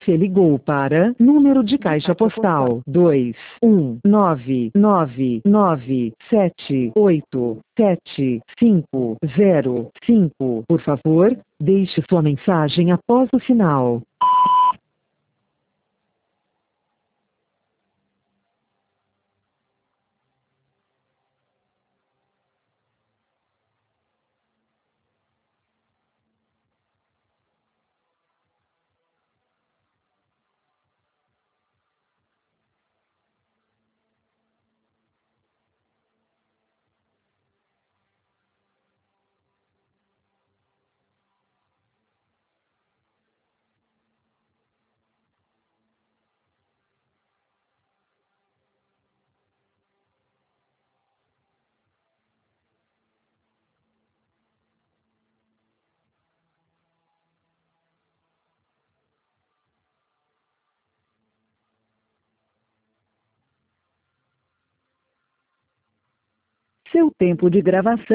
Você ligou para número de caixa postal 21999978505. Por favor, deixe sua mensagem após o sinal. Seu tempo de gravação